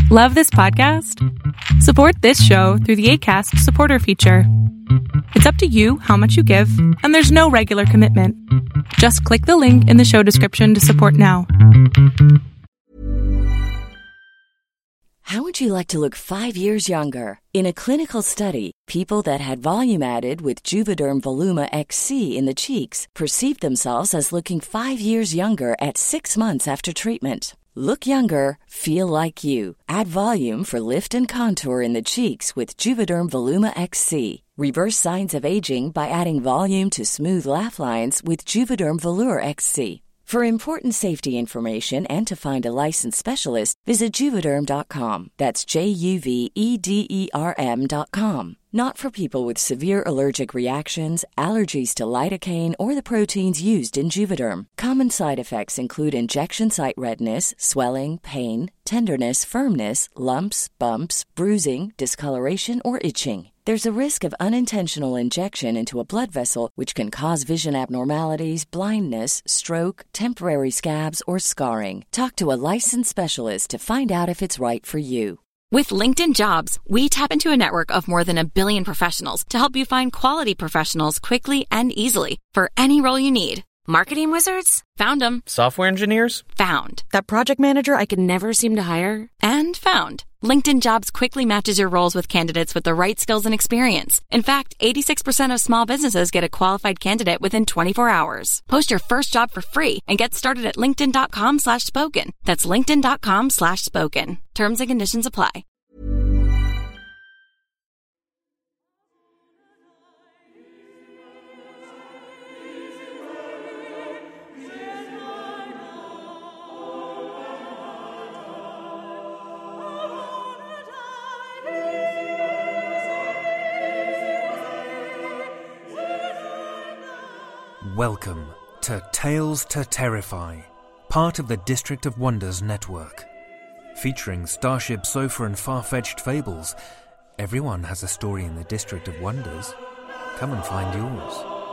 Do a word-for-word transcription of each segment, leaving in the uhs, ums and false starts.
Love this podcast? Support this show through the Acast supporter feature. It's up to you how much you give, and there's no regular commitment. Just click the link in the show description to support now. How would you like to look five years younger? In a clinical study, people that had volume added with Juvederm Voluma X C in the cheeks perceived themselves as looking five years younger at six months after treatment. Look younger, feel like you. Add volume for lift and contour in the cheeks with Juvederm Voluma X C. Reverse signs of aging by adding volume to smooth laugh lines with Juvederm Volure X C. For important safety information and to find a licensed specialist, visit Juvederm dot com. That's J U V E D E R M dot com. Not for people with severe allergic reactions, allergies to lidocaine, or the proteins used in Juvederm. Common side effects include injection site redness, swelling, pain, tenderness, firmness, lumps, bumps, bruising, discoloration, or itching. There's a risk of unintentional injection into a blood vessel, which can cause vision abnormalities, blindness, stroke, temporary scabs, or scarring. Talk to a licensed specialist to find out if it's right for you. With LinkedIn Jobs, we tap into a network of more than a billion professionals to help you find quality professionals quickly and easily for any role you need. Marketing wizards? Found them. Software engineers? Found. That project manager I could never seem to hire? And found. LinkedIn Jobs quickly matches your roles with candidates with the right skills and experience. In fact, eighty-six percent of small businesses get a qualified candidate within twenty-four hours. Post your first job for free and get started at linkedin.com slash spoken. That's linkedin.com slash spoken. Terms and conditions apply. Welcome to Tales to Terrify, part of the District of Wonders network. Featuring Starship Sofa and far-fetched fables, everyone has a story in the District of Wonders. Come and find yours.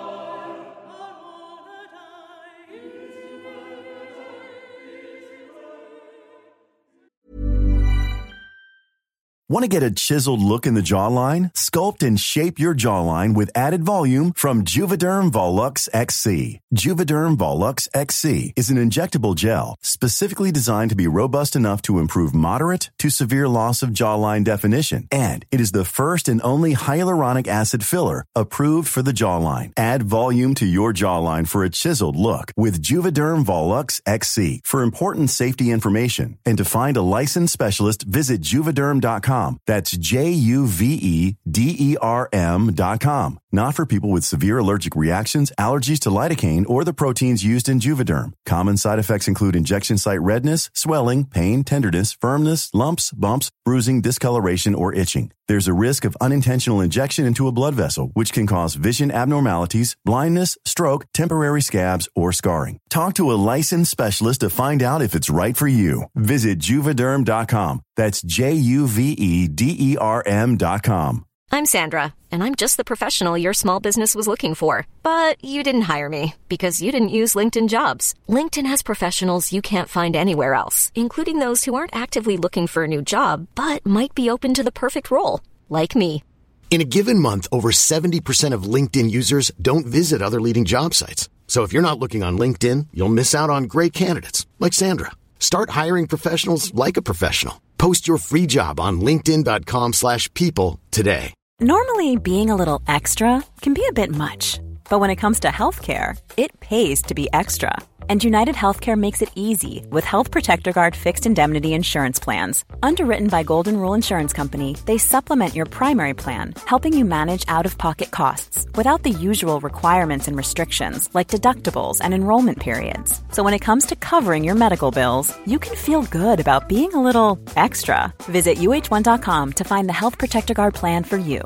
Want to get a chiseled look in the jawline? Sculpt and shape your jawline with added volume from Juvederm Volux X C. Juvederm Volux X C is an injectable gel specifically designed to be robust enough to improve moderate to severe loss of jawline definition. And it is the first and only hyaluronic acid filler approved for the jawline. Add volume to your jawline for a chiseled look with Juvederm Volux X C. For important safety information and to find a licensed specialist, visit Juvederm dot com. That's J U V E D E R M dot com. Not for people with severe allergic reactions, allergies to lidocaine, or the proteins used in Juvederm. Common side effects include injection site redness, swelling, pain, tenderness, firmness, lumps, bumps, bruising, discoloration, or itching. There's a risk of unintentional injection into a blood vessel, which can cause vision abnormalities, blindness, stroke, temporary scabs, or scarring. Talk to a licensed specialist to find out if it's right for you. Visit Juvederm dot com. That's J U V E D E R M dot com. I'm Sandra, and I'm just the professional your small business was looking for. But you didn't hire me because you didn't use LinkedIn Jobs. LinkedIn has professionals you can't find anywhere else, including those who aren't actively looking for a new job, but might be open to the perfect role, like me. In a given month, over seventy percent of LinkedIn users don't visit other leading job sites. So if you're not looking on LinkedIn, you'll miss out on great candidates, like Sandra. Start hiring professionals like a professional. Post your free job on linkedin.com slash people today. Normally, being a little extra can be a bit much. But when it comes to healthcare, it pays to be extra. And United Healthcare makes it easy with Health Protector Guard fixed indemnity insurance plans. Underwritten by Golden Rule Insurance Company, they supplement your primary plan, helping you manage out-of-pocket costs without the usual requirements and restrictions like deductibles and enrollment periods. So when it comes to covering your medical bills, you can feel good about being a little extra. Visit U H one dot com to find the Health Protector Guard plan for you.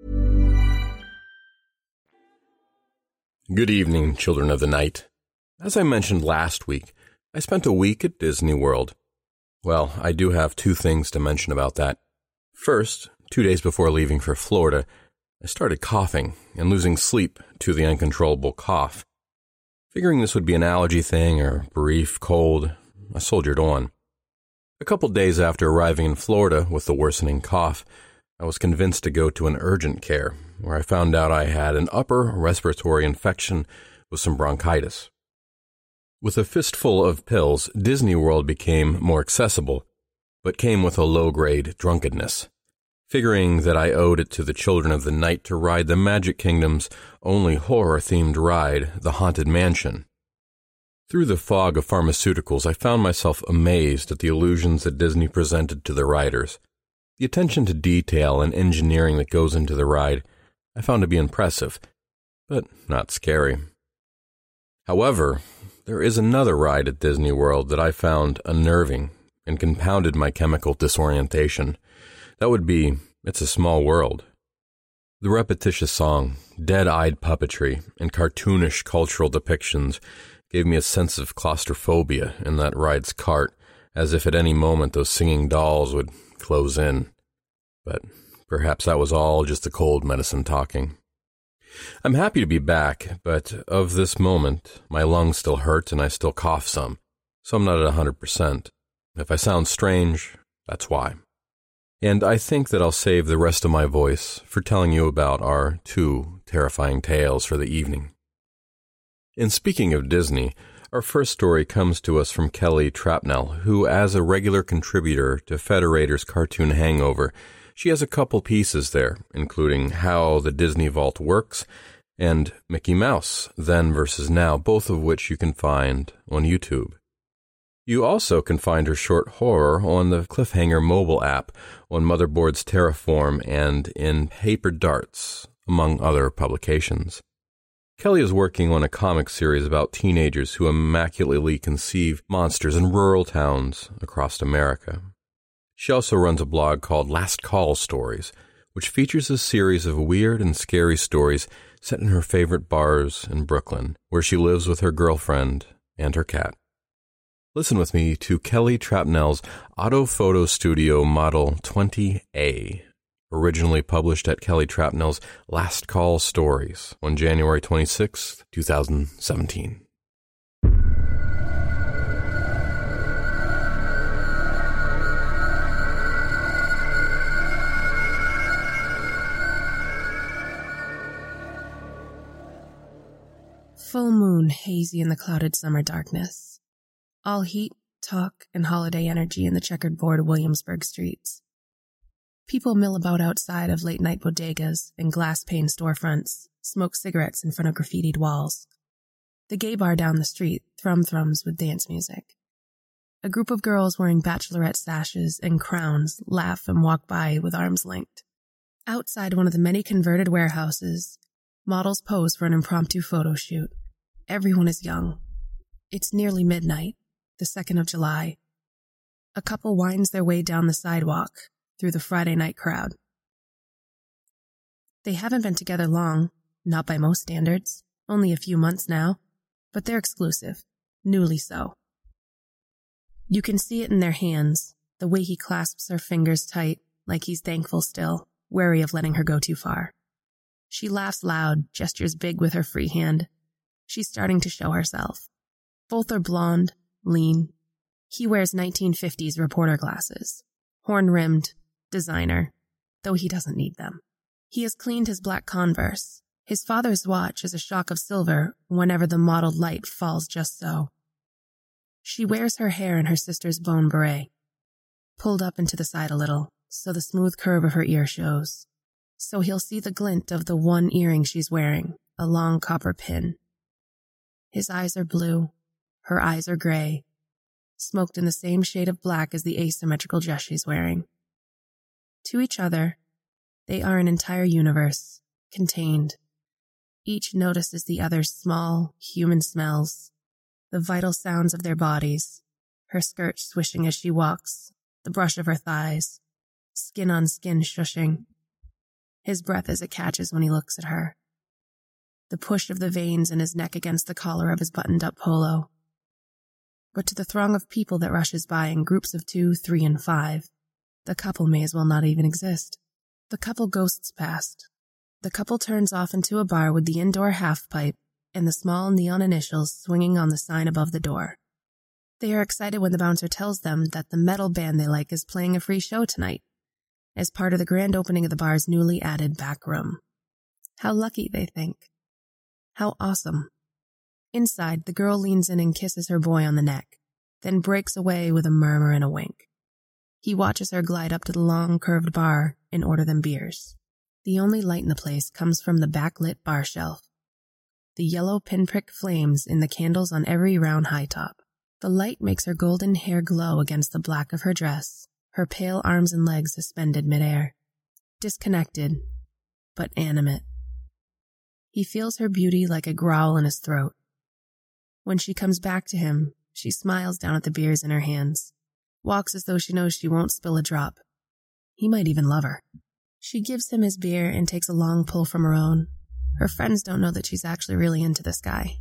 Good evening, children of the night. As I mentioned last week, I spent a week at Disney World. Well, I do have two things to mention about that. First, two days before leaving for Florida, I started coughing and losing sleep to the uncontrollable cough. Figuring this would be an allergy thing or brief cold, I soldiered on. A couple days after arriving in Florida with the worsening cough, I was convinced to go to an urgent care, where I found out I had an upper respiratory infection with some bronchitis. With a fistful of pills, Disney World became more accessible, but came with a low-grade drunkenness. Figuring that I owed it to the children of the night to ride the Magic Kingdom's only horror-themed ride, the Haunted Mansion. Through the fog of pharmaceuticals, I found myself amazed at the illusions that Disney presented to the riders. The attention to detail and engineering that goes into the ride I found to be impressive, but not scary. However, there is another ride at Disney World that I found unnerving and compounded my chemical disorientation. That would be It's a Small World. The repetitious song, dead-eyed puppetry, and cartoonish cultural depictions gave me a sense of claustrophobia in that ride's cart, as if at any moment those singing dolls would close in. But perhaps that was all just the cold medicine talking. I'm happy to be back, but of this moment, my lungs still hurt and I still cough some, so I'm not at one hundred percent. If I sound strange, that's why. And I think that I'll save the rest of my voice for telling you about our two terrifying tales for the evening. In speaking of Disney, our first story comes to us from Kelly Trapnell, who, as a regular contributor to Federator's Cartoon Hangover, she has a couple pieces there, including How the Disney Vault Works and Mickey Mouse, Then versus Now, both of which you can find on YouTube. You also can find her short horror on the Cliffhanger mobile app, on Motherboard's Terraform, and in Paper Darts, among other publications. Kelly is working on a comic series about teenagers who immaculately conceive monsters in rural towns across America. She also runs a blog called Last Call Stories, which features a series of weird and scary stories set in her favorite bars in Brooklyn, where she lives with her girlfriend and her cat. Listen with me to Kelly Trapnell's Auto Photo Studio Model twenty A, originally published at Kelly Trapnell's Last Call Stories on January twenty-sixth, twenty seventeen. Full moon hazy in the clouded summer darkness. All heat, talk, and holiday energy in the checkered board Williamsburg streets. People mill about outside of late-night bodegas and glass-pane storefronts, smoke cigarettes in front of graffitied walls. The gay bar down the street thrum-thrums with dance music. A group of girls wearing bachelorette sashes and crowns laugh and walk by with arms linked. Outside one of the many converted warehouses, models pose for an impromptu photo shoot. Everyone is young. It's nearly midnight, the second of July. A couple winds their way down the sidewalk through the Friday night crowd. They haven't been together long, not by most standards, only a few months now, but they're exclusive, newly so. You can see it in their hands, the way he clasps her fingers tight, like he's thankful still, wary of letting her go too far. She laughs loud, gestures big with her free hand. She's starting to show herself. Both are blonde, lean. He wears nineteen fifties reporter glasses, horn-rimmed, designer, though he doesn't need them. He has cleaned his black Converse. His father's watch is a shock of silver whenever the mottled light falls just so. She wears her hair in her sister's bone beret, pulled up into the side a little, so the smooth curve of her ear shows. So he'll see the glint of the one earring she's wearing, a long copper pin. His eyes are blue, her eyes are gray, smoked in the same shade of black as the asymmetrical dress she's wearing. To each other, they are an entire universe, contained. Each notices the other's small, human smells, the vital sounds of their bodies, her skirt swishing as she walks, the brush of her thighs, skin on skin shushing. His breath as it catches when he looks at her. The push of the veins in his neck against the collar of his buttoned-up polo. But to the throng of people that rushes by in groups of two, three, and five, the couple may as well not even exist. The couple ghosts past. The couple turns off into a bar with the indoor half-pipe and the small neon initials swinging on the sign above the door. They are excited when the bouncer tells them that the metal band they like is playing a free show tonight, as part of the grand opening of the bar's newly added back room. How lucky, they think. How awesome. Inside, the girl leans in and kisses her boy on the neck, then breaks away with a murmur and a wink. He watches her glide up to the long, curved bar and order them beers. The only light in the place comes from the backlit bar shelf. The yellow pinprick flames in the candles on every round high top. The light makes her golden hair glow against the black of her dress, her pale arms and legs suspended midair. Disconnected, but animate. He feels her beauty like a growl in his throat. When she comes back to him, she smiles down at the beers in her hands, walks as though she knows she won't spill a drop. He might even love her. She gives him his beer and takes a long pull from her own. Her friends don't know that she's actually really into this guy.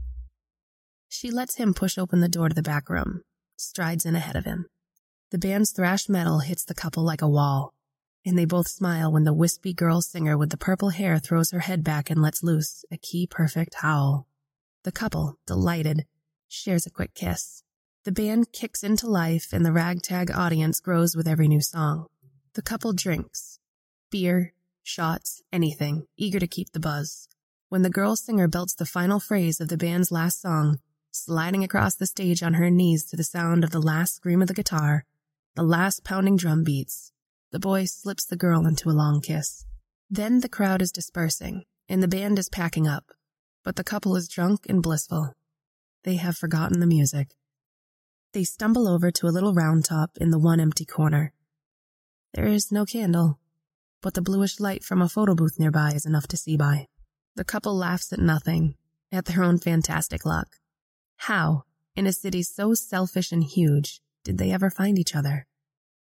She lets him push open the door to the back room, strides in ahead of him. The band's thrash metal hits the couple like a wall, and they both smile when the wispy girl singer with the purple hair throws her head back and lets loose a key-perfect howl. The couple, delighted, shares a quick kiss. The band kicks into life and the ragtag audience grows with every new song. The couple drinks. Beer, shots, anything, eager to keep the buzz. When the girl singer belts the final phrase of the band's last song, sliding across the stage on her knees to the sound of the last scream of the guitar, the last pounding drum beats, the boy slips the girl into a long kiss. Then the crowd is dispersing, and the band is packing up, but the couple is drunk and blissful. They have forgotten the music. They stumble over to a little round top in the one empty corner. There is no candle, but the bluish light from a photo booth nearby is enough to see by. The couple laughs at nothing, at their own fantastic luck. How, in a city so selfish and huge, did they ever find each other?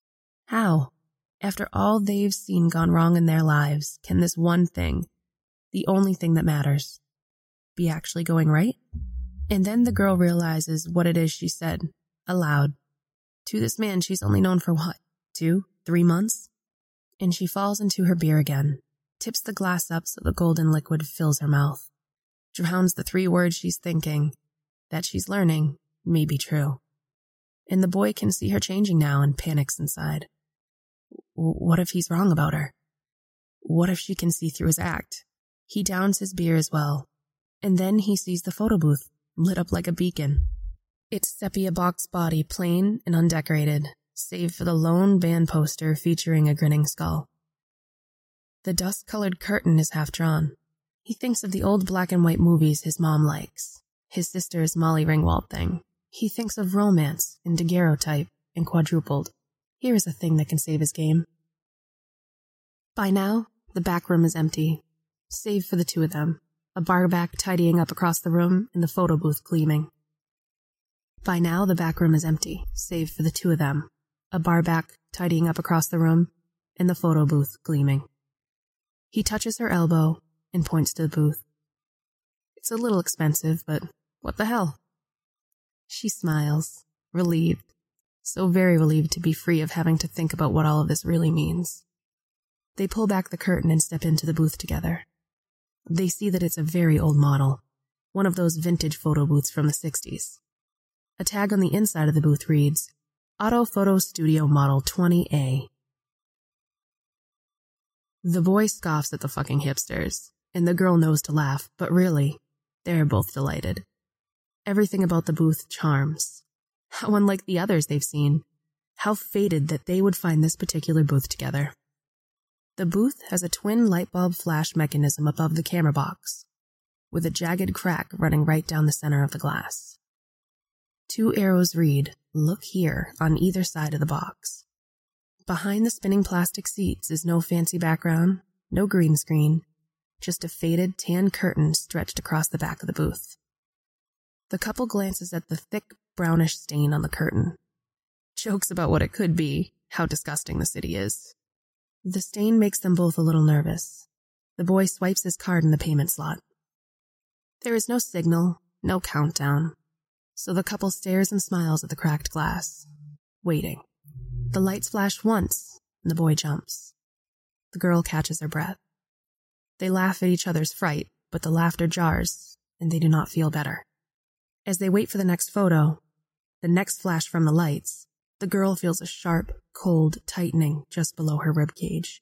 How, after all they've seen gone wrong in their lives, can this one thing, the only thing that matters, be actually going right? And then the girl realizes what it is she said, aloud. To this man she's only known for what, two, three months? And she falls into her beer again, tips the glass up so the golden liquid fills her mouth, drowns the three words she's thinking, that she's learning may be true. And the boy can see her changing now and panics inside. What if he's wrong about her? What if she can see through his act? He downs his beer as well, and then he sees the photo booth, lit up like a beacon. Its sepia box body plain and undecorated, save for the lone band poster featuring a grinning skull. The dust-colored curtain is half drawn. He thinks of the old black and white movies his mom likes, his sister's Molly Ringwald thing. He thinks of romance and daguerreotype and quadrupled. Here is a thing that can save his game. By now, the back room is empty, save for the two of them, a barback tidying up across the room and the photo booth gleaming. By now, the back room is empty, save for the two of them, a barback tidying up across the room and the photo booth gleaming. He touches her elbow and points to the booth. It's a little expensive, but what the hell? She smiles, relieved, so very relieved to be free of having to think about what all of this really means. They pull back the curtain and step into the booth together. They see that it's a very old model, one of those vintage photo booths from the sixties. A tag on the inside of the booth reads, Auto Photo Studio Model twenty A. The boy scoffs at the fucking hipsters, and the girl knows to laugh, but really, they're both delighted. Everything about the booth charms. How unlike the others they've seen. How fated that they would find this particular booth together. The booth has a twin light bulb flash mechanism above the camera box, with a jagged crack running right down the center of the glass. Two arrows read, Look here, on either side of the box. Behind the spinning plastic seats is no fancy background, no green screen, just a faded tan curtain stretched across the back of the booth. The couple glances at the thick, brownish stain on the curtain. Jokes about what it could be, how disgusting the city is. The stain makes them both a little nervous. The boy swipes his card in the payment slot. There is no signal, no countdown, so the couple stares and smiles at the cracked glass, waiting. The lights flash once, and the boy jumps. The girl catches her breath. They laugh at each other's fright, but the laughter jars, and they do not feel better. As they wait for the next photo, The next flash from the lights, the girl feels a sharp, cold tightening just below her rib cage.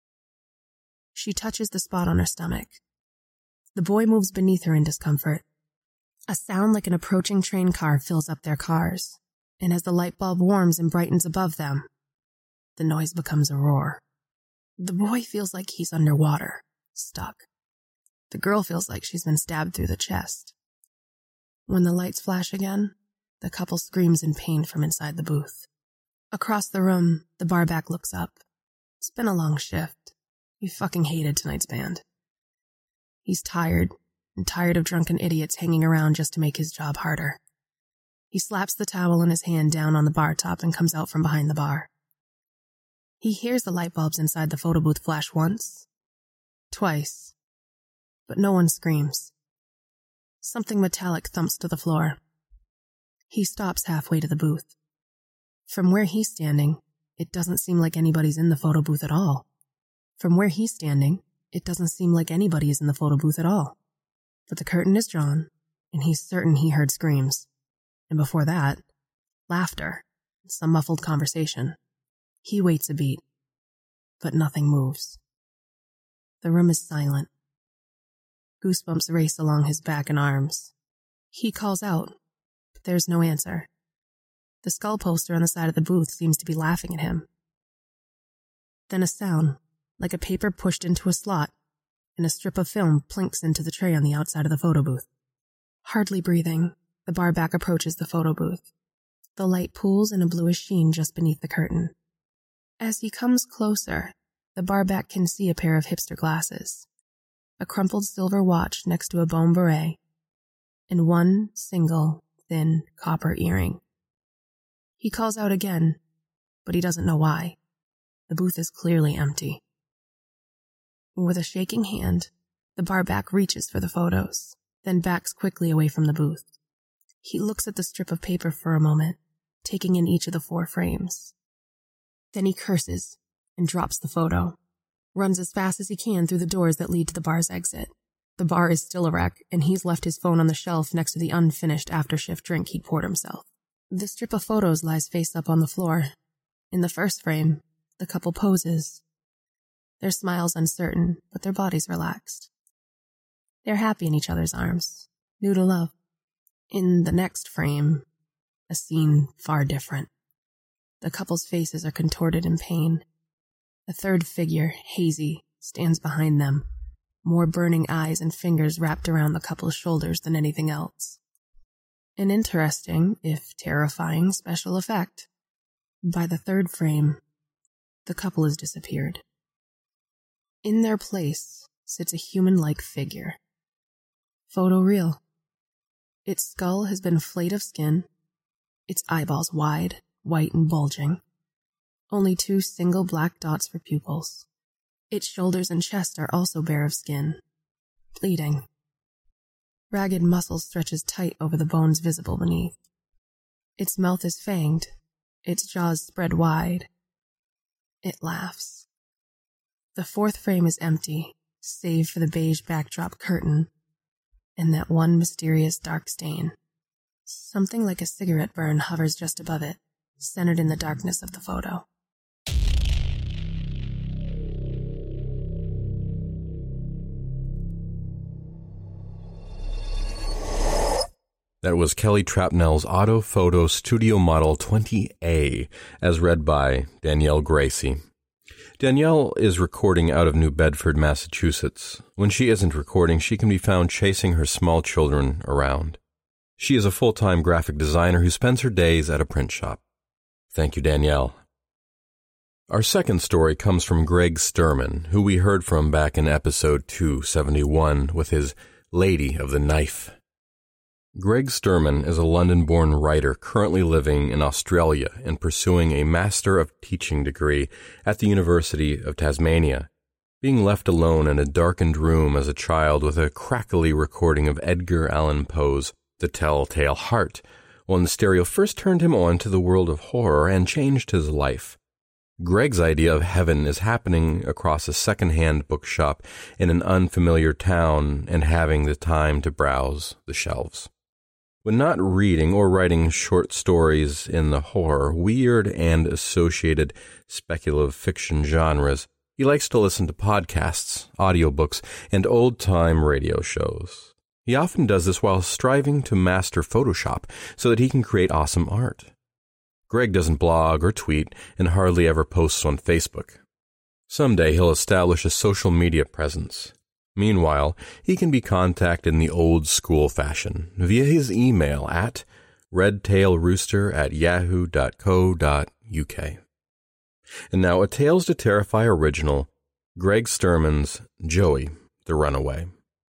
She touches the spot on her stomach. The boy moves beneath her in discomfort. A sound like an approaching train car fills up their cars, and as the light bulb warms and brightens above them, the noise becomes a roar. The boy feels like he's underwater, stuck. The girl feels like she's been stabbed through the chest. When the lights flash again, the couple screams in pain from inside the booth. Across the room, the barback looks up. It's been a long shift. He fucking hated tonight's band. He's tired, and tired of drunken idiots hanging around just to make his job harder. He slaps the towel in his hand down on the bar top and comes out from behind the bar. He hears the light bulbs inside the photo booth flash once, twice, but no one screams. Something metallic thumps to the floor. He stops halfway to the booth. From where he's standing, it doesn't seem like anybody's in the photo booth at all. From where he's standing, it doesn't seem like anybody is in the photo booth at all. But the curtain is drawn, and he's certain he heard screams. And before that, laughter, some muffled conversation. He waits a beat, but nothing moves. The room is silent. Goosebumps race along his back and arms. He calls out, but there's no answer. The skull poster on the side of the booth seems to be laughing at him. Then a sound, like a paper pushed into a slot, and a strip of film plinks into the tray on the outside of the photo booth. Hardly breathing, the barback approaches the photo booth. The light pools in a bluish sheen just beneath the curtain. As he comes closer, the barback can see a pair of hipster glasses, a crumpled silver watch next to a bone beret, and one single, thin copper earring. He calls out again, but he doesn't know why. The booth is clearly empty. With a shaking hand, the barback reaches for the photos, then backs quickly away from the booth. He looks at the strip of paper for a moment, taking in each of the four frames. Then he curses and drops the photo, runs as fast as he can through the doors that lead to the bar's exit. The bar is still a wreck, and he's left his phone on the shelf next to the unfinished after-shift drink he'd poured himself. The strip of photos lies face up on the floor. In the first frame, the couple poses. Their smiles uncertain, but their bodies relaxed. They're happy in each other's arms, new to love. In the next frame, a scene far different. The couple's faces are contorted in pain. A third figure, hazy, stands behind them, more burning eyes and fingers wrapped around the couple's shoulders than anything else. An interesting, if terrifying, special effect. By the third frame, the couple has disappeared. In their place sits a human-like figure. Photoreal. Its skull has been flayed of skin, its eyeballs wide, white and bulging. Only two single black dots for pupils. Its shoulders and chest are also bare of skin, bleeding. Ragged muscle stretches tight over the bones visible beneath. Its mouth is fanged, its jaws spread wide. It laughs. The fourth frame is empty, save for the beige backdrop curtain and that one mysterious dark stain. Something like a cigarette burn hovers just above it, centered in the darkness of the photo. That was Kelly Trapnell's Auto Photo Studio Model twenty A, as read by Danielle Gracie. Danielle is recording out of New Bedford, Massachusetts. When she isn't recording, she can be found chasing her small children around. She is a full-time graphic designer who spends her days at a print shop. Thank you, Danielle. Our second story comes from Greg Sturman, who we heard from back in episode two seventy-one with his Lady of the Knife. Greg Sturman is a London-born writer currently living in Australia and pursuing a Master of Teaching degree at the University of Tasmania. Being left alone in a darkened room as a child with a crackly recording of Edgar Allan Poe's The Telltale Heart, when the stereo first turned him on to the world of horror and changed his life. Greg's idea of heaven is happening across a second-hand bookshop in an unfamiliar town and having the time to browse the shelves. When not reading or writing short stories in the horror, weird, and associated speculative fiction genres, he likes to listen to podcasts, audiobooks, and old-time radio shows. He often does this while striving to master Photoshop so that he can create awesome art. Greg doesn't blog or tweet and hardly ever posts on Facebook. Someday he'll establish a social media presence. Meanwhile, he can be contacted in the old-school fashion via his email at redtailrooster at yahoo dot co dot uk. And now a Tales to Terrify original, Greg Sturman's Joey the Runaway.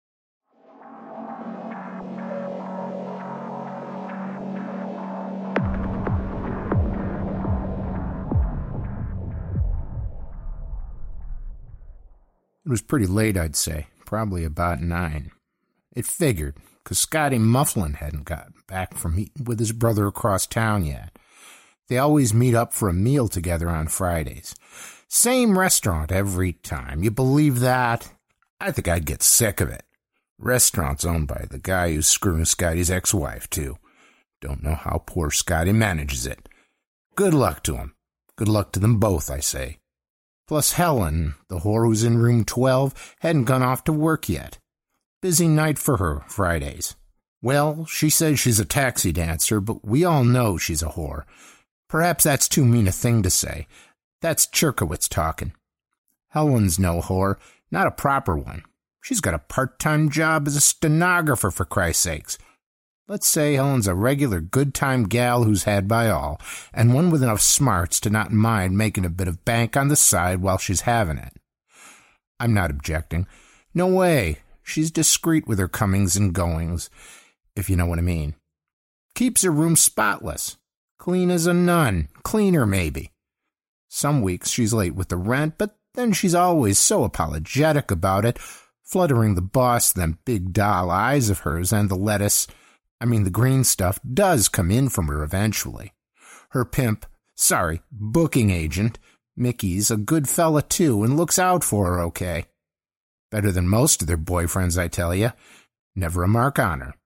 It was pretty late, I'd say, probably about nine. It figured, 'cause Scotty Mufflin hadn't gotten back from eating with his brother across town yet. They always meet up for a meal together on Fridays. Same restaurant every time. You believe that? I think I'd get sick of it. Restaurant's owned by the guy who's screwing Scotty's ex-wife, too. Don't know how poor Scotty manages it. Good luck to him. Good luck to them both, I say. Plus Helen, the whore who's in room twelve, hadn't gone off to work yet. Busy night for her, Fridays. Well, she says she's a taxi dancer, but we all know she's a whore. Perhaps that's too mean a thing to say. That's Cherkowitz talking. Helen's no whore, not a proper one. She's got a part-time job as a stenographer, for Christ's sakes. Let's say Helen's a regular good-time gal who's had by all, and one with enough smarts to not mind making a bit of bank on the side while she's having it. I'm not objecting. No way. She's discreet with her comings and goings, if you know what I mean. Keeps her room spotless. Clean as a nun. Cleaner, maybe. Some weeks she's late with the rent, but then she's always so apologetic about it, fluttering the boss them big doll eyes of hers, and the lettuce, I mean the green stuff, does come in from her eventually. Her pimp, sorry, booking agent, Mickey's a good fella too and looks out for her okay. Better than most of their boyfriends, I tell you. Never a mark on her.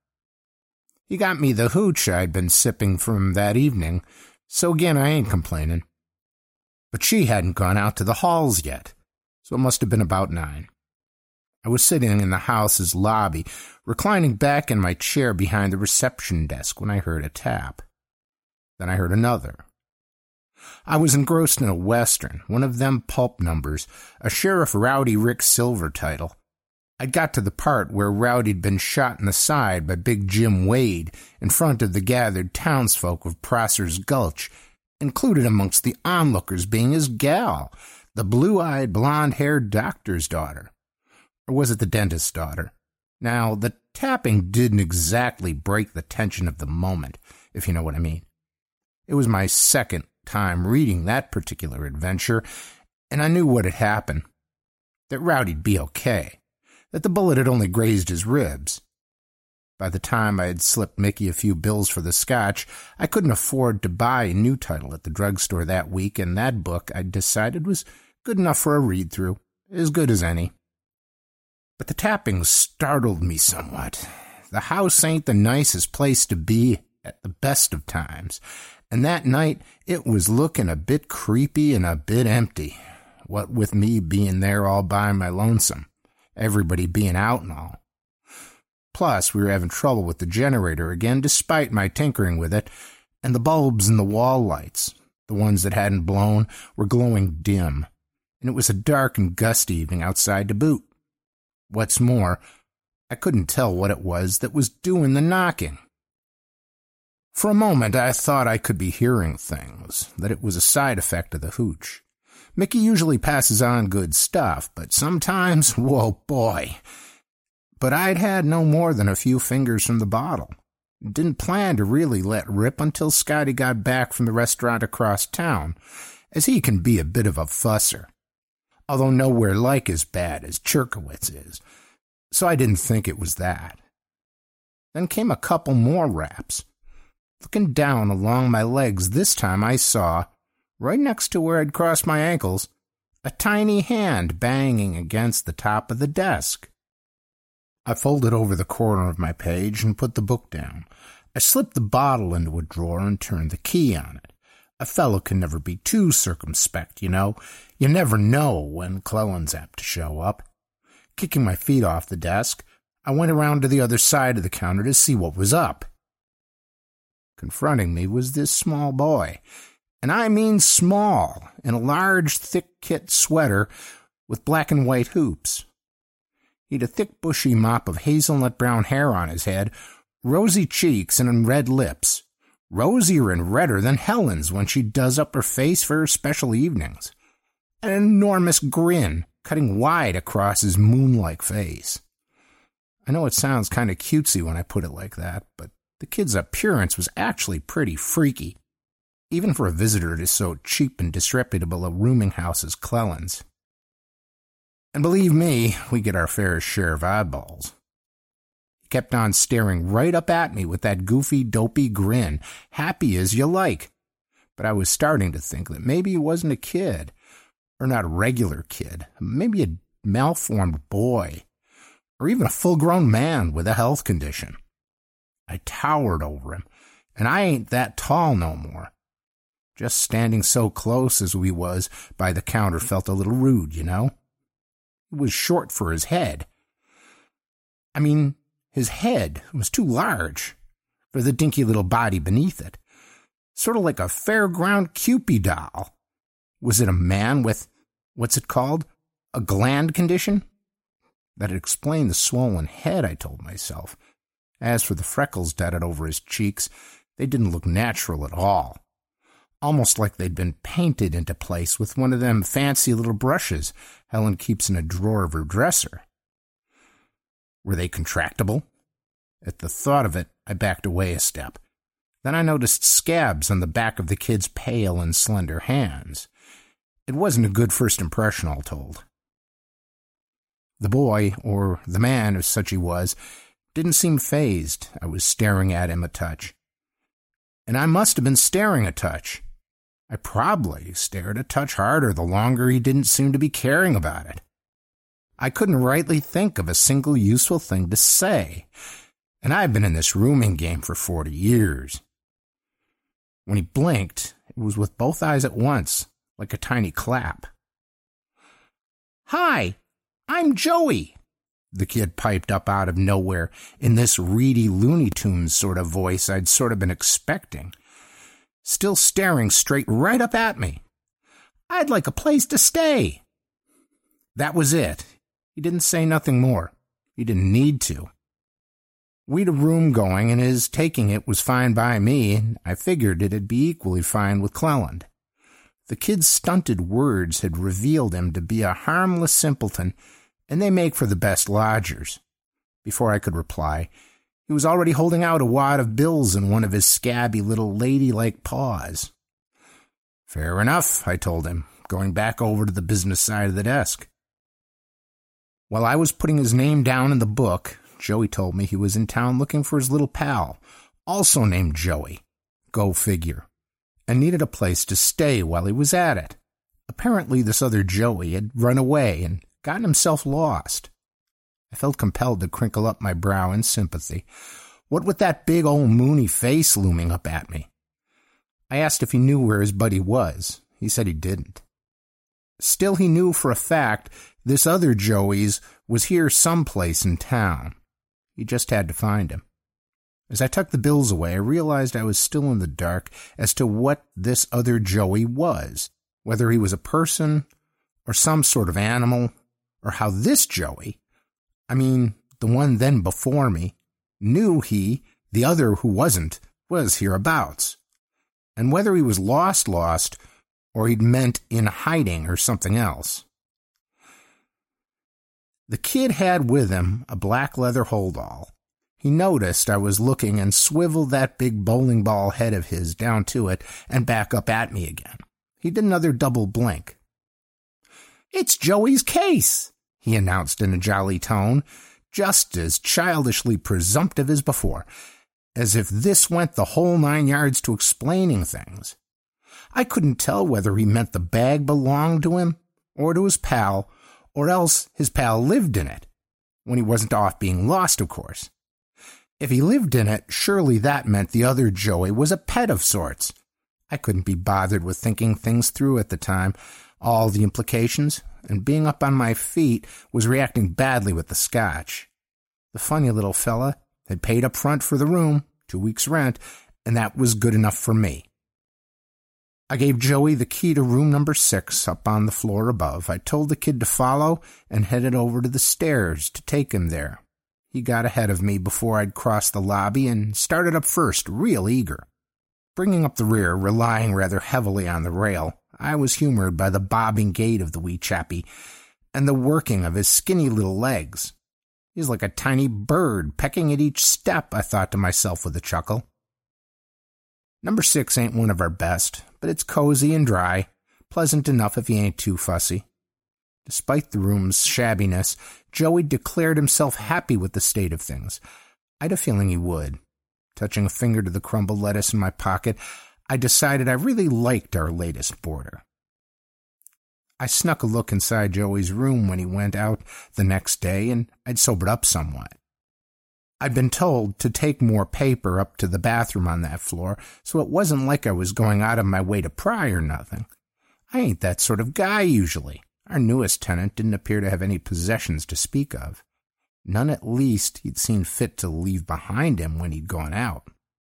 He got me the hooch I'd been sipping from that evening, so again I ain't complaining. But she hadn't gone out to the halls yet, so it must have been about nine. I was sitting in the house's lobby, reclining back in my chair behind the reception desk when I heard a tap. Then I heard another. I was engrossed in a Western, one of them pulp numbers, a Sheriff Rowdy Rick Silver title. I'd got to the part where Rowdy'd been shot in the side by Big Jim Wade in front of the gathered townsfolk of Prosser's Gulch, included amongst the onlookers being his gal, the blue-eyed, blonde-haired doctor's daughter. Or was it the dentist's daughter? Now, the tapping didn't exactly break the tension of the moment, if you know what I mean. It was my second time reading that particular adventure, and I knew what had happened. That Rowdy'd be okay. That the bullet had only grazed his ribs. By the time I had slipped Mickey a few bills for the scotch, I couldn't afford to buy a new title at the drugstore that week, and that book I decided was good enough for a read-through, as good as any. But the tapping startled me somewhat. The house ain't the nicest place to be at the best of times, and that night it was looking a bit creepy and a bit empty, what with me being there all by my lonesome, everybody being out and all. Plus, we were having trouble with the generator again, despite my tinkering with it, and the bulbs in the wall lights, the ones that hadn't blown, were glowing dim, and it was a dark and gusty evening outside to boot. What's more, I couldn't tell what it was that was doing the knocking. For a moment, I thought I could be hearing things, that it was a side effect of the hooch. Mickey usually passes on good stuff, but sometimes, whoa boy. But I'd had no more than a few fingers from the bottle. Didn't plan to really let rip until Scotty got back from the restaurant across town, as he can be a bit of a fusser. Although nowhere like as bad as Cherkowitz is, so I didn't think it was that. Then came a couple more raps. Looking down along my legs, this time I saw, right next to where I'd crossed my ankles, a tiny hand banging against the top of the desk. I folded over the corner of my page and put the book down. I slipped the bottle into a drawer and turned the key on it. A fellow can never be too circumspect, you know. You never know when Cleland's apt to show up. Kicking my feet off the desk, I went around to the other side of the counter to see what was up. Confronting me was this small boy, and I mean small, in a large, thick kit sweater with black and white hoops. He'd a thick, bushy mop of hazelnut brown hair on his head, rosy cheeks and red lips, rosier and redder than Helen's when she does up her face for her special evenings, an enormous grin cutting wide across his moon-like face. I know it sounds kind of cutesy when I put it like that, but the kid's appearance was actually pretty freaky, even for a visitor to so cheap and disreputable a rooming house as Cleland's. And believe me, we get our fair share of oddballs. He kept on staring right up at me with that goofy, dopey grin, happy as you like. But I was starting to think that maybe he wasn't a kid, or not a regular kid, maybe a malformed boy, or even a full-grown man with a health condition. I towered over him, and I ain't that tall no more. Just standing so close as we was by the counter felt a little rude, you know. He was short for his head. I mean, his head was too large for the dinky little body beneath it. Sort of like a fairground Cupid doll. Was it a man with, what's it called, a gland condition? That'd explain the swollen head, I told myself. As for the freckles dotted over his cheeks, they didn't look natural at all. Almost like they'd been painted into place with one of them fancy little brushes Helen keeps in a drawer of her dresser. Were they contractable? At the thought of it, I backed away a step. Then I noticed scabs on the back of the kid's pale and slender hands. It wasn't a good first impression, all told. The boy, or the man, if such he was, didn't seem fazed. I was staring at him a touch. And I must have been staring a touch. I probably stared a touch harder the longer he didn't seem to be caring about it. I couldn't rightly think of a single useful thing to say, and I've been in this rooming game for forty years. When he blinked, it was with both eyes at once, like a tiny clap. "Hi, I'm Joey," the kid piped up out of nowhere in this reedy Looney Tunes sort of voice I'd sort of been expecting, still staring straight right up at me. "I'd like a place to stay." That was it. He didn't say nothing more. He didn't need to. We'd a room going, and his taking it was fine by me, and I figured it'd be equally fine with Cleland. The kid's stunted words had revealed him to be a harmless simpleton, and they make for the best lodgers. Before I could reply, he was already holding out a wad of bills in one of his scabby little ladylike paws. "Fair enough," I told him, going back over to the business side of the desk. While I was putting his name down in the book, Joey told me he was in town looking for his little pal, also named Joey. Go figure. And needed a place to stay while he was at it. Apparently this other Joey had run away and gotten himself lost. I felt compelled to crinkle up my brow in sympathy. What with that big old moony face looming up at me? I asked if he knew where his buddy was. He said he didn't. Still, he knew for a fact this other Joey's was here someplace in town. He just had to find him. As I tucked the bills away, I realized I was still in the dark as to what this other Joey was, whether he was a person or some sort of animal, or how this Joey, I mean, the one then before me, knew he, the other who wasn't, was hereabouts, and whether he was lost lost, or he'd meant in hiding or something else. The kid had with him a black leather holdall. He noticed I was looking and swiveled that big bowling ball head of his down to it and back up at me again. He did another double blink. "It's Joey's case," he announced in a jolly tone, just as childishly presumptive as before, as if this went the whole nine yards to explaining things. I couldn't tell whether he meant the bag belonged to him, or to his pal, or else his pal lived in it, when he wasn't off being lost, of course. If he lived in it, surely that meant the other Joey was a pet of sorts. I couldn't be bothered with thinking things through at the time, all the implications, and being up on my feet was reacting badly with the scotch. The funny little fella had paid up front for the room, two weeks' rent, and that was good enough for me. I gave Joey the key to room number six up on the floor above. I told the kid to follow and headed over to the stairs to take him there. He got ahead of me before I'd crossed the lobby and started up first, real eager. Bringing up the rear, relying rather heavily on the rail, I was humored by the bobbing gait of the wee chappie and the working of his skinny little legs. He's like a tiny bird, pecking at each step, I thought to myself with a chuckle. Number six ain't one of our best, but it's cozy and dry, pleasant enough if he ain't too fussy. Despite the room's shabbiness, Joey declared himself happy with the state of things. I'd a feeling he would. Touching a finger to the crumbled lettuce in my pocket, I decided I really liked our latest boarder. I snuck a look inside Joey's room when he went out the next day, and I'd sobered up somewhat. I'd been told to take more paper up to the bathroom on that floor, so it wasn't like I was going out of my way to pry or nothing. I ain't that sort of guy usually. Our newest tenant didn't appear to have any possessions to speak of. None at least he'd seen fit to leave behind him when he'd gone out.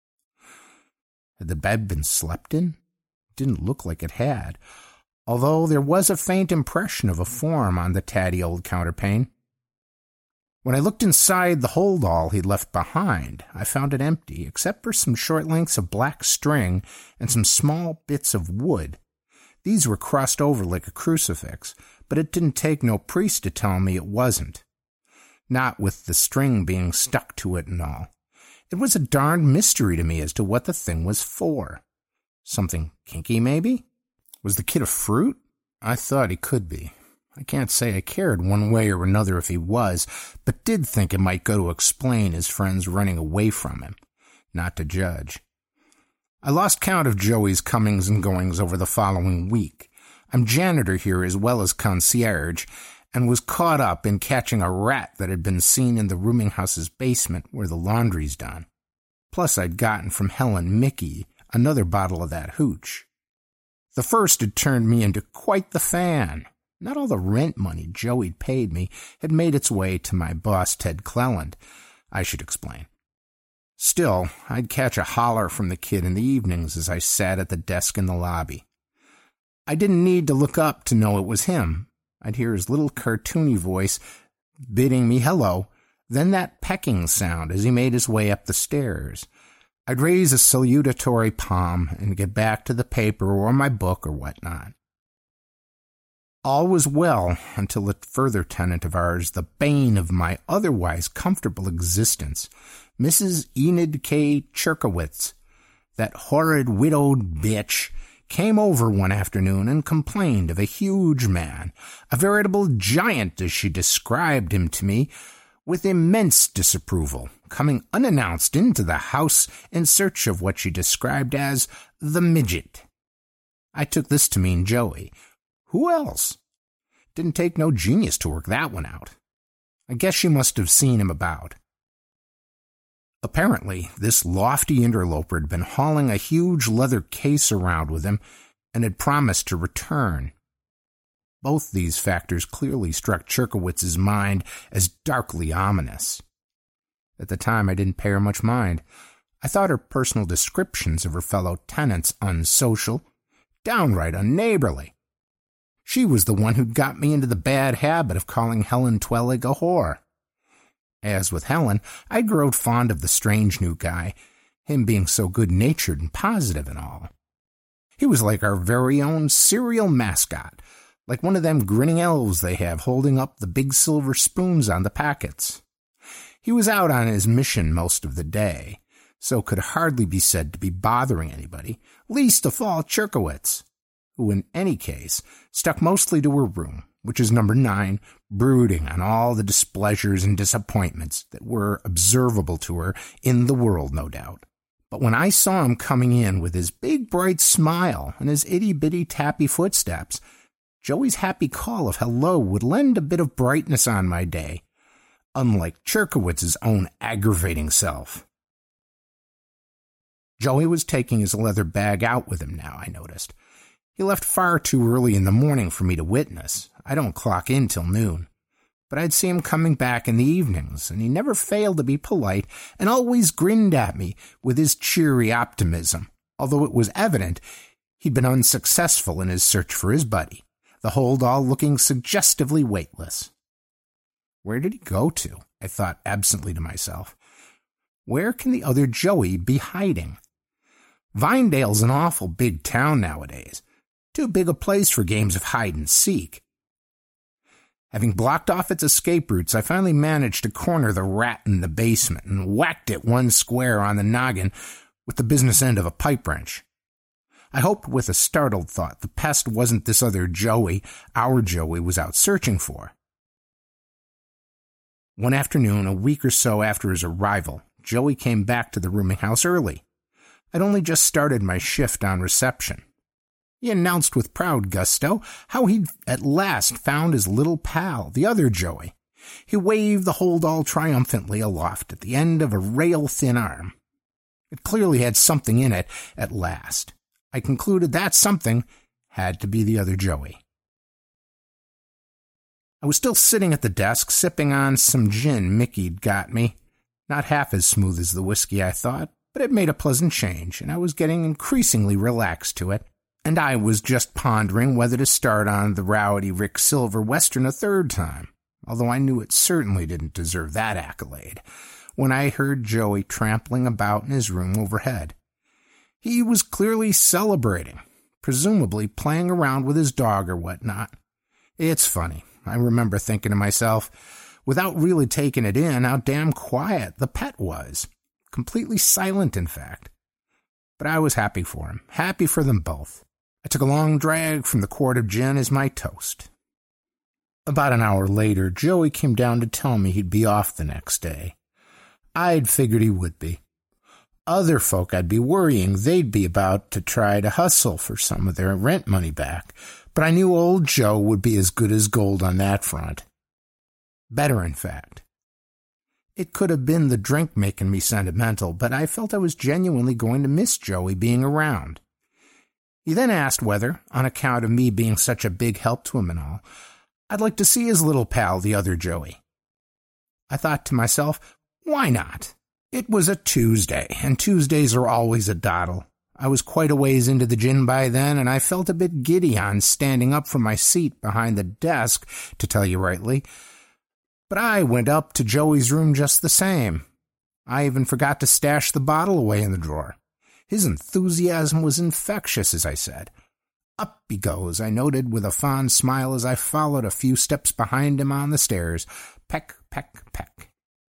Had the bed been slept in? It didn't look like it had, although there was a faint impression of a form on the tatty old counterpane. When I looked inside the hold-all he'd left behind, I found it empty, except for some short lengths of black string and some small bits of wood. These were crossed over like a crucifix, but it didn't take no priest to tell me it wasn't. Not with the string being stuck to it and all. It was a darned mystery to me as to what the thing was for. Something kinky, maybe? Was the kid a fruit? I thought he could be. I can't say I cared one way or another if he was, but did think it might go to explain his friends running away from him, not to judge. I lost count of Joey's comings and goings over the following week. I'm janitor here as well as concierge, and was caught up in catching a rat that had been seen in the rooming house's basement where the laundry's done. Plus I'd gotten from Helen Mickey another bottle of that hooch. The first had turned me into quite the fan. Not all the rent money Joey'd paid me had made its way to my boss, Ted Cleland, I should explain. Still, I'd catch a holler from the kid in the evenings as I sat at the desk in the lobby. I didn't need to look up to know it was him. I'd hear his little cartoony voice bidding me hello, then that pecking sound as he made his way up the stairs. I'd raise a salutatory palm and get back to the paper or my book or whatnot. All was well until a further tenant of ours, the bane of my otherwise comfortable existence, Missus Enid K. Cherkowitz, that horrid widowed bitch, came over one afternoon and complained of a huge man, a veritable giant as she described him to me, with immense disapproval, coming unannounced into the house in search of what she described as the midget. I took this to mean Joey. Who else? Didn't take no genius to work that one out. I guess she must have seen him about. Apparently, this lofty interloper had been hauling a huge leather case around with him and had promised to return. Both these factors clearly struck Cherkowitz's mind as darkly ominous. At the time, I didn't pay her much mind. I thought her personal descriptions of her fellow tenants unsocial, downright unneighborly. She was the one who'd got me into the bad habit of calling Helen Twelig a whore. As with Helen, I'd grown fond of the strange new guy, him being so good-natured and positive and all. He was like our very own serial mascot, like one of them grinning elves they have holding up the big silver spoons on the packets. He was out on his mission most of the day, so could hardly be said to be bothering anybody, least of all Cherkowitz, who in any case stuck mostly to her room, which is number nine, brooding on all the displeasures and disappointments that were observable to her in the world, no doubt. But when I saw him coming in with his big bright smile and his itty-bitty tappy footsteps, Joey's happy call of hello would lend a bit of brightness on my day. unlike Cherkowitz's own aggravating self. Joey was taking his leather bag out with him now, I noticed. He left far too early in the morning for me to witness. I don't clock in till noon. But I'd see him coming back in the evenings, and he never failed to be polite and always grinned at me with his cheery optimism, although it was evident he'd been unsuccessful in his search for his buddy, the hold-all looking suggestively weightless. Where did he go to? I thought absently to myself. Where can the other Joey be hiding? Vinedale's an awful big town nowadays. Too big a place for games of hide-and-seek. Having blocked off its escape routes, I finally managed to corner the rat in the basement and whacked it one square on the noggin with the business end of a pipe wrench. I hoped with a startled thought the pest wasn't this other Joey our Joey was out searching for. One afternoon, a week or so after his arrival, Joey came back to the rooming house early. I'd only just started my shift on reception. He announced with proud gusto how he'd at last found his little pal, the other Joey. He waved the hold-all triumphantly aloft at the end of a rail-thin arm. It clearly had something in it at last. I concluded that something had to be the other Joey. I was still sitting at the desk, sipping on some gin Mickey'd got me. Not half as smooth as the whiskey, I thought, but it made a pleasant change, and I was getting increasingly relaxed to it. And I was just pondering whether to start on the rowdy Rick Silver Western a third time, although I knew it certainly didn't deserve that accolade, when I heard Joey trampling about in his room overhead. He was clearly celebrating, presumably playing around with his dog or whatnot. It's funny, I remember thinking to myself, without really taking it in, how damn quiet the pet was. Completely silent, in fact. But I was happy for him, happy for them both. I took a long drag from the quart of gin as my toast. About an hour later, Joey came down to tell me he'd be off the next day. I'd figured he would be. Other folk I'd be worrying they'd be about to try to hustle for some of their rent money back, but I knew old Joe would be as good as gold on that front. Better, in fact. It could have been the drink making me sentimental, but I felt I was genuinely going to miss Joey being around. He then asked whether, on account of me being such a big help to him and all, I'd like to see his little pal, the other Joey. I thought to myself, why not? It was a Tuesday, and Tuesdays are always a doddle. I was quite a ways into the gin by then, and I felt a bit giddy on standing up from my seat behind the desk, to tell you rightly. But I went up to Joey's room just the same. I even forgot to stash the bottle away in the drawer. His enthusiasm was infectious, as I said. Up he goes, I noted with a fond smile as I followed a few steps behind him on the stairs. Peck, peck, peck.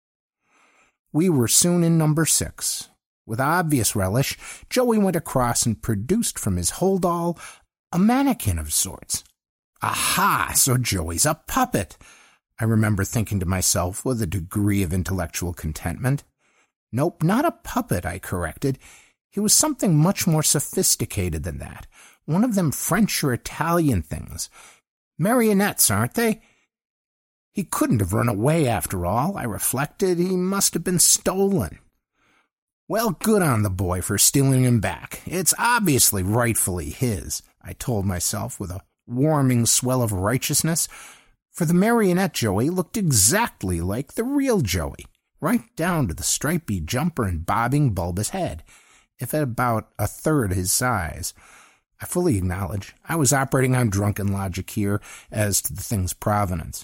We were soon in number six. With obvious relish, Joey went across and produced from his hold-all a mannequin of sorts. Aha, so Joey's a puppet, I remember thinking to myself with a degree of intellectual contentment. Nope, not a puppet, I corrected. He was something much more sophisticated than that. One of them French or Italian things. Marionettes, aren't they? He couldn't have run away after all, I reflected. He must have been stolen. Well, good on the boy for stealing him back. It's obviously rightfully his, I told myself with a warming swell of righteousness, for the marionette Joey looked exactly like the real Joey, right down to the stripy jumper and bobbing bulbous head, if at about a third his size. I fully acknowledge I was operating on drunken logic here as to the thing's provenance.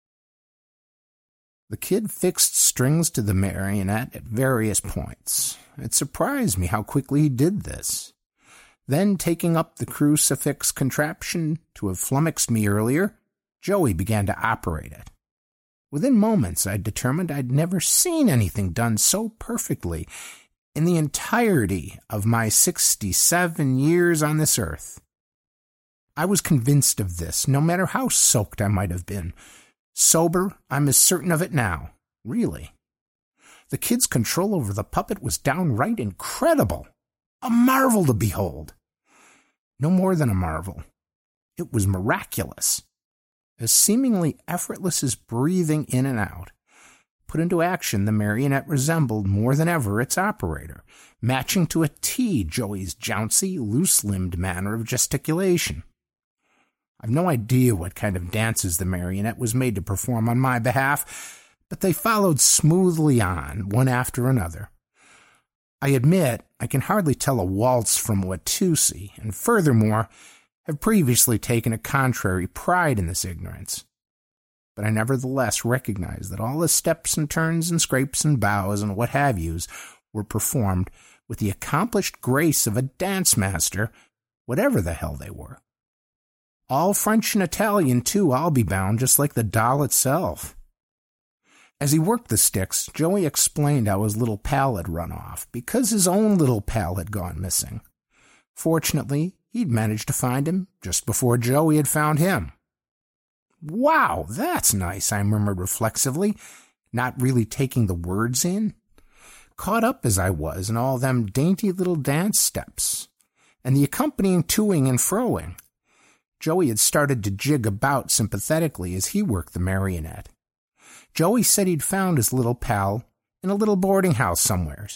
The kid fixed strings to the marionette at various points. It surprised me how quickly he did this. Then, taking up the crucifix contraption to have flummoxed me earlier, Joey began to operate it. Within moments, I determined I'd never seen anything done so perfectly in the entirety of my sixty-seven years on this earth. I was convinced of this, no matter how soaked I might have been. Sober, I'm as certain of it now. Really. The kid's control over the puppet was downright incredible. A marvel to behold. No more than a marvel. It was miraculous. As seemingly effortless as breathing in and out. put into action, the marionette resembled more than ever its operator, matching to a T Joey's jouncy, loose-limbed manner of gesticulation. I've no idea what kind of dances the marionette was made to perform on my behalf, but they followed smoothly on, one after another. I admit I can hardly tell a waltz from a Watusi, and furthermore, have previously taken a contrary pride in this ignorance. But I nevertheless recognize that all the steps and turns and scrapes and bows and what have yous were performed with the accomplished grace of a dance master, whatever the hell they were. All French and Italian, too, I'll be bound, just like the doll itself. As he worked the sticks, Joey explained how his little pal had run off, because his own little pal had gone missing. Fortunately, he'd managed to find him just before Joey had found him. "Wow, that's nice," I murmured reflexively, not really taking the words in. Caught up as I was in all them dainty little dance steps, and the accompanying toing and froing. Joey had started to jig about sympathetically as he worked the marionette. Joey said he'd found his little pal in a little boarding house somewheres.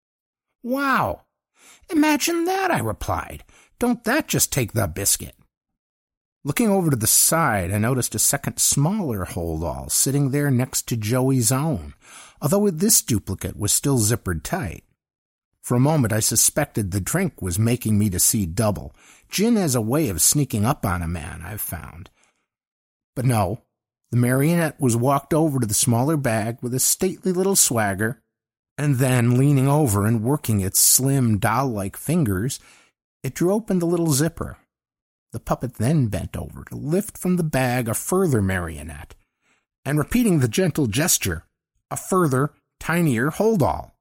"Wow, imagine that," I replied. "Don't that just take the biscuit?" Looking over to the side, I noticed a second smaller hold-all sitting there next to Joey's own, although this duplicate was still zippered tight. For a moment I suspected the drink was making me to see double. Gin has a way of sneaking up on a man, I've found. But no, the marionette was walked over to the smaller bag with a stately little swagger, and then, leaning over and working its slim, doll-like fingers, it drew open the little zipper. The puppet then bent over to lift from the bag a further marionette, and repeating the gentle gesture, a further, tinier hold-all.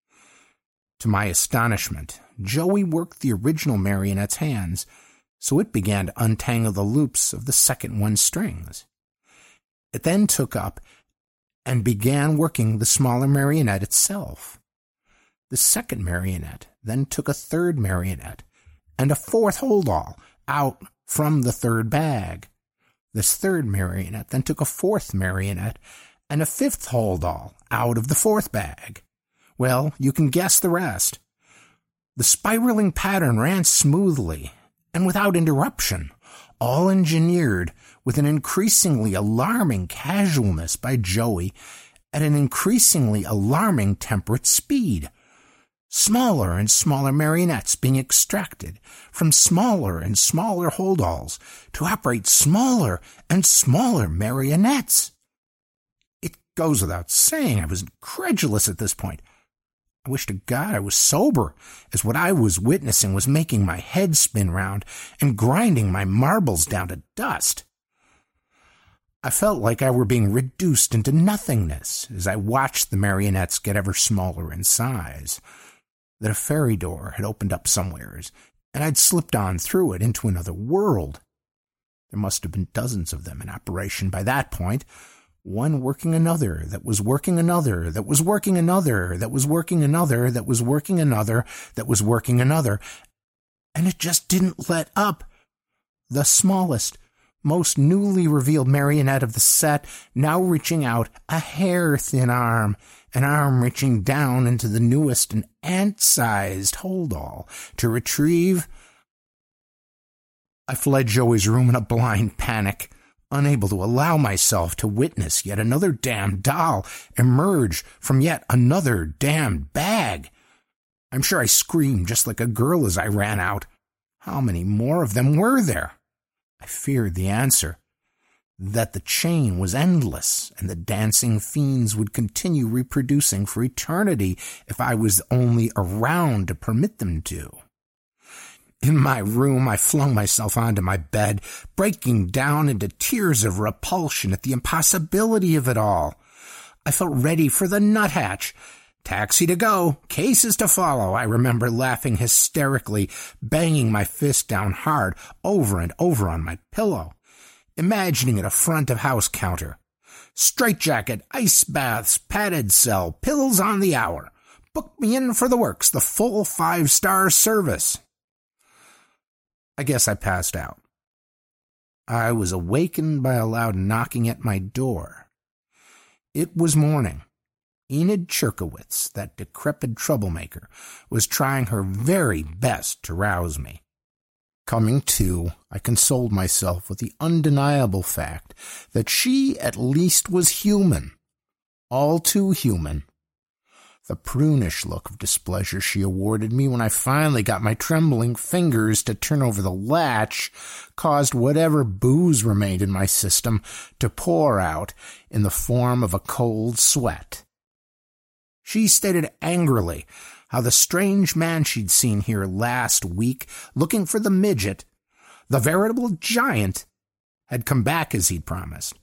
To my astonishment, Joey worked the original marionette's hands, so it began to untangle the loops of the second one's strings. It then took up and began working the smaller marionette itself. The second marionette then took a third marionette and a fourth hold-all out from the third bag. This third marionette then took a fourth marionette and a fifth hold-all out of the fourth bag. Well, you can guess the rest. The spiraling pattern ran smoothly and without interruption, all engineered with an increasingly alarming casualness by Joey at an increasingly alarming temperate speed. Smaller and smaller marionettes being extracted from smaller and smaller hold-alls to operate smaller and smaller marionettes. It goes without saying I was incredulous at this point. I wish to God I was sober, as what I was witnessing was making my head spin round and grinding my marbles down to dust. I felt like I were being reduced into nothingness as I watched the marionettes get ever smaller in size, that a fairy door had opened up somewheres, and I'd slipped on through it into another world. There must have been dozens of them in operation by that point, one working another, that was working another, that was working another, that was working another, that was working another, that was working another, and it just didn't let up. The smallest, most newly revealed marionette of the set now reaching out a hair-thin arm, an arm reaching down into the newest and ant-sized hold-all to retrieve. I fled Joey's room in a blind panic, unable to allow myself to witness yet another damned doll emerge from yet another damned bag. I'm sure I screamed just like a girl as I ran out. How many more of them were there? I feared the answer, that the chain was endless and the dancing fiends would continue reproducing for eternity if I was only around to permit them to. In my room, I flung myself onto my bed, breaking down into tears of repulsion at the impossibility of it all. I felt ready for the nuthatch. Taxi to go, cases to follow, I remember laughing hysterically, banging my fist down hard over and over on my pillow, imagining it a front-of-house counter. Straitjacket, ice baths, padded cell, pills on the hour. Book me in for the works, the full five-star service. I guess I passed out. I was awakened by a loud knocking at my door. It was morning, Enid Cherkowitz, that decrepit troublemaker, was trying her very best to rouse me. Coming to, I consoled myself with the undeniable fact that she at least was human. All too human. The prunish look of displeasure she awarded me when I finally got my trembling fingers to turn over the latch caused whatever booze remained in my system to pour out in the form of a cold sweat. She stated angrily how the strange man she'd seen here last week looking for the midget, the veritable giant, had come back as he'd promised.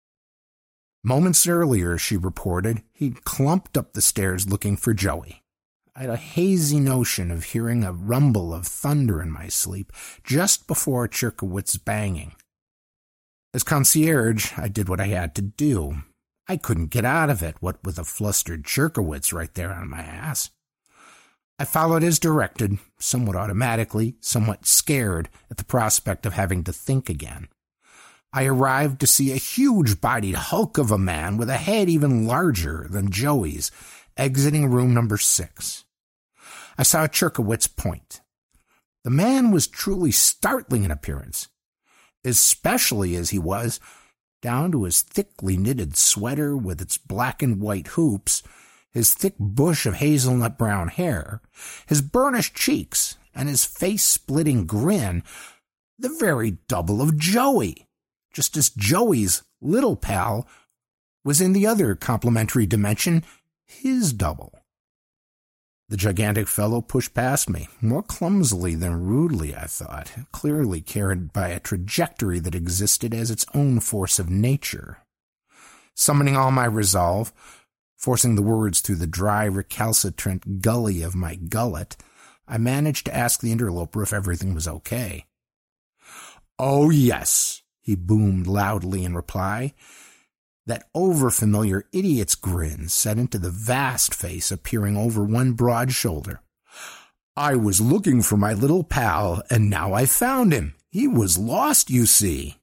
Moments earlier, she reported, he'd clumped up the stairs looking for Joey. I had a hazy notion of hearing a rumble of thunder in my sleep just before Cherkowitz's banging. As concierge, I did what I had to do. I couldn't get out of it, what with a flustered Cherkowitz right there on my ass. I followed as directed, somewhat automatically, somewhat scared at the prospect of having to think again. I arrived to see a huge-bodied hulk of a man with a head even larger than Joey's, exiting room number six. I saw Cherkowitz point. The man was truly startling in appearance, especially as he was, down to his thickly knitted sweater with its black and white hoops, his thick bush of hazelnut brown hair, his burnished cheeks, and his face-splitting grin, the very double of Joey, just as Joey's little pal was in the other complementary dimension, his double. The gigantic fellow pushed past me, more clumsily than rudely, I thought, clearly carried by a trajectory that existed as its own force of nature. Summoning all my resolve, forcing the words through the dry, recalcitrant gully of my gullet, I managed to ask the interloper if everything was okay. "Oh, yes," he boomed loudly in reply. That overfamiliar idiot's grin set into the vast face appearing over one broad shoulder. "I was looking for my little pal, and now I found him. He was lost, you see."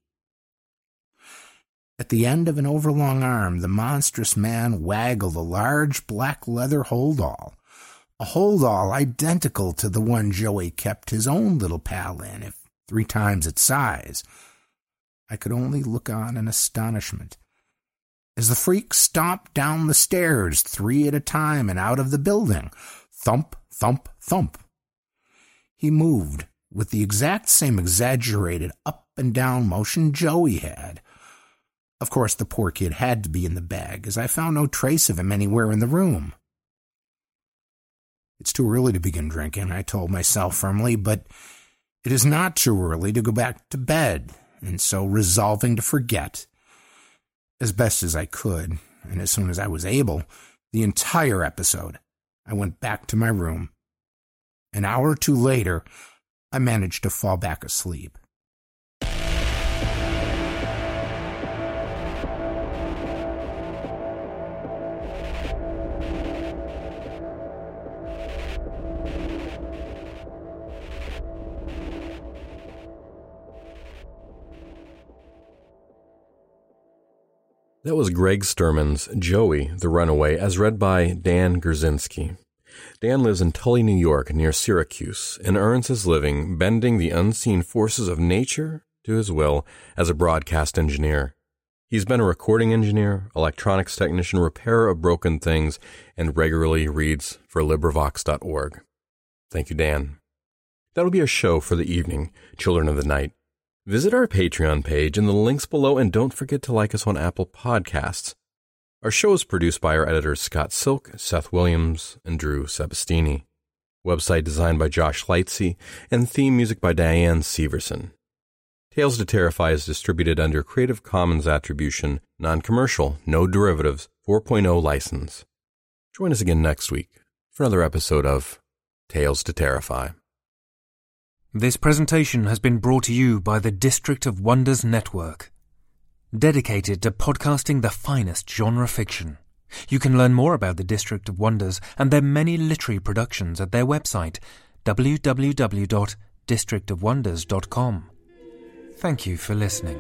At the end of an overlong arm, the monstrous man waggled a large black leather holdall, a holdall identical to the one Joey kept his own little pal in, if three times its size. I could only look on in astonishment as the freak stomped down the stairs, three at a time, and out of the building. Thump, thump, thump. He moved with the exact same exaggerated up and down motion Joey had. Of course, the poor kid had to be in the bag, as I found no trace of him anywhere in the room. It's too early to begin drinking, I told myself firmly, but it is not too early to go back to bed, and so resolving to forget, as best as I could, and as soon as I was able, the entire episode, I went back to my room. An hour or two later, I managed to fall back asleep. That was Greg Sturman's Joey, the Runaway, as read by Dan Gierczynski. Dan lives in Tully, New York, near Syracuse, and earns his living bending the unseen forces of nature to his will as a broadcast engineer. He's been a recording engineer, electronics technician, repairer of broken things, and regularly reads for LibriVox dot org. Thank you, Dan. That'll be our show for the evening, Children of the Night. Visit our Patreon page in the links below, and don't forget to like us on Apple Podcasts. Our show is produced by our editors Scott Silk, Seth Williams, and Drew Sebastini. Website designed by Josh Lightsey, and theme music by Diane Severson. Tales to Terrify is distributed under Creative Commons Attribution, Non-Commercial, No Derivatives, four point oh license. Join us again next week for another episode of Tales to Terrify. This presentation has been brought to you by the District of Wonders Network, dedicated to podcasting the finest genre fiction. You can learn more about the District of Wonders and their many literary productions at their website, w w w dot district of wonders dot com. Thank you for listening.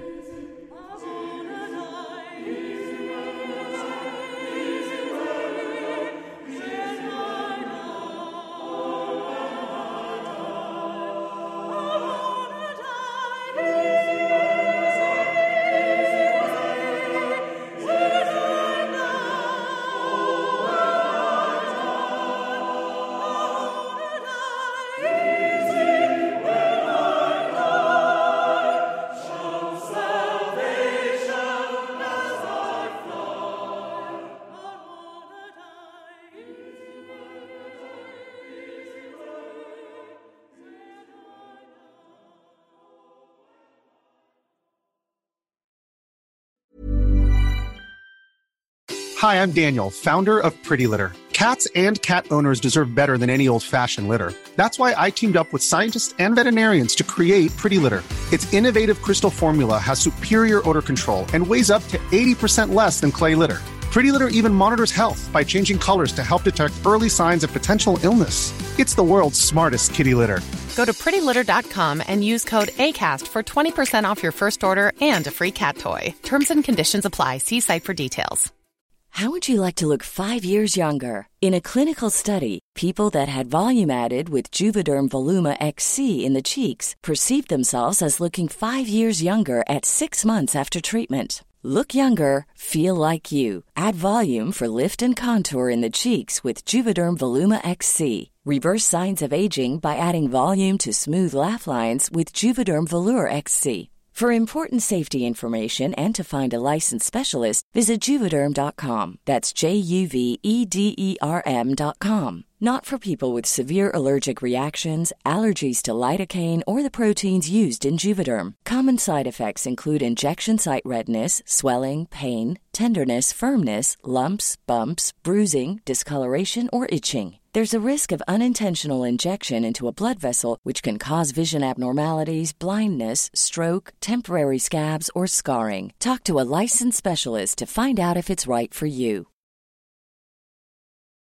Hi, I'm Daniel, founder of Pretty Litter. Cats and cat owners deserve better than any old-fashioned litter. That's why I teamed up with scientists and veterinarians to create Pretty Litter. Its innovative crystal formula has superior odor control and weighs up to eighty percent less than clay litter. Pretty Litter even monitors health by changing colors to help detect early signs of potential illness. It's the world's smartest kitty litter. Go to pretty litter dot com and use code ACAST for twenty percent off your first order and a free cat toy. Terms and conditions apply. See site for details. How would you like to look five years younger? In a clinical study, people that had volume added with Juvederm Voluma X C in the cheeks perceived themselves as looking five years younger at six months after treatment. Look younger, feel like you. Add volume for lift and contour in the cheeks with Juvederm Voluma X C. Reverse signs of aging by adding volume to smooth laugh lines with Juvederm Volure X C. For important safety information and to find a licensed specialist, visit Juvederm dot com. That's J U V E D E R M dot com. Not for people with severe allergic reactions, allergies to lidocaine, or the proteins used in Juvederm. Common side effects include injection site redness, swelling, pain, tenderness, firmness, lumps, bumps, bruising, discoloration, or itching. There's a risk of unintentional injection into a blood vessel, which can cause vision abnormalities, blindness, stroke, temporary scabs, or scarring. Talk to a licensed specialist to find out if it's right for you.